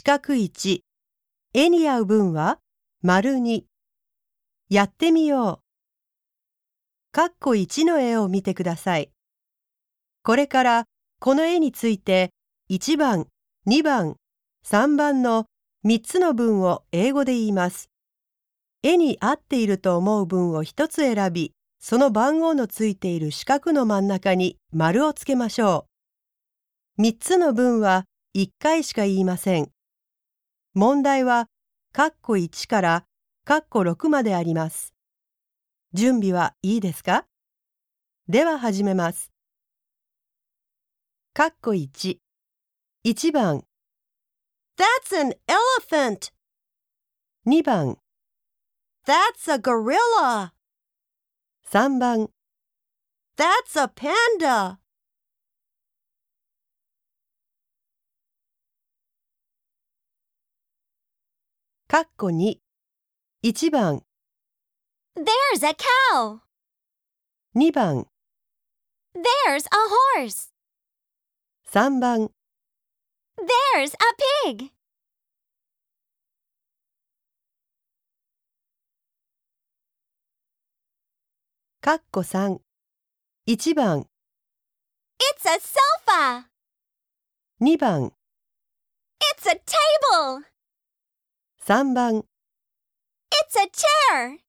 角1、絵に合う文は丸2。やってみよう。括弧1の絵を見てください。これからこの絵について1番、2番、3番の3つの文を英語で言います。絵に合っていると思う文を1つ選び、その番号のついている四角の真ん中に丸をつけましょう。3つの文は1回しか言いません。問題は括弧1から括弧6まであります。準備はいいですか？では始めます。括弧1、1番 That's an elephant. 2番 That's a gorilla. 3番 That's a panda. 括弧2、1番 There's a cow. 2番 There's a horse. 3番 There's a pig. 括弧3、1番 It's a sofa. 2番 It's a table. 3番 It's a chair.